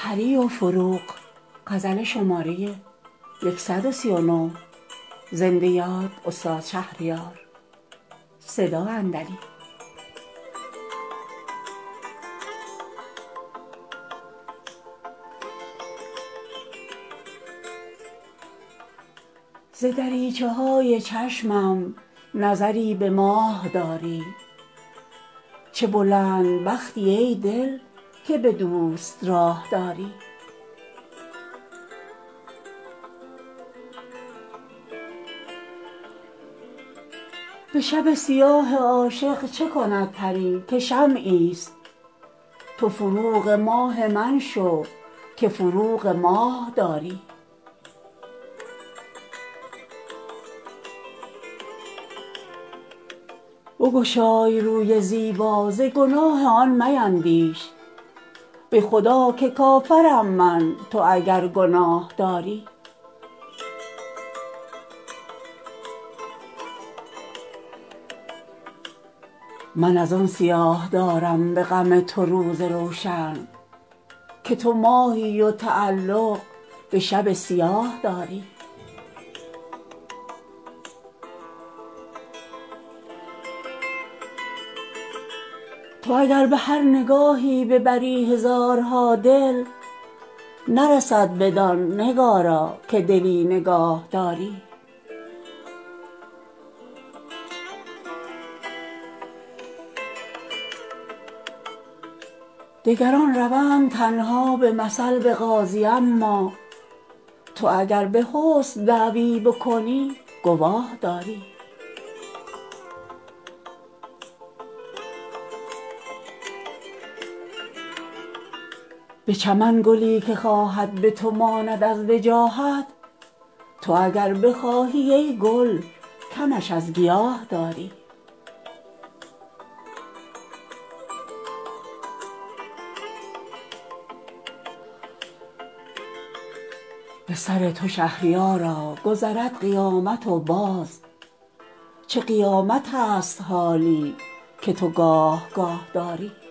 پری و فروغ. غزل شماره 139. زنده یاد استاد شهریار. صدا اندلی. ز دریچه های چشمم نظری به ماه داری، چه بلند بختی ای دل که به دوست راه داری. به شب سیاه عاشق چه کند پری که شمعی است، تو فروغ ماه من شو که فروغ ماه داری. بگشای روی زیبا ز گناه آن میندیش، به خدا که کافرم من تو اگر گناه داری. من از آن سیاه دارم به غم تو روز روشن، که تو ماهی و تعلق به شب سیاه داری. تو اگر به هر نگاهی ببری هزارها دل، نرسد بدان نگارا که دلی نگاه داری. دگران روند تنها به مثل به قاضی، اما تو اگر به حسن دعوی بکنی گواه داری. به چمن گلی که خواهد به تو ماند از وجاهت، تو اگر بخواهی ای گل کمش از گیاه داری. به سر تو شهریارا گذرد قیامت و باز، چه قیامت است حالی که تو گاه گاه داری.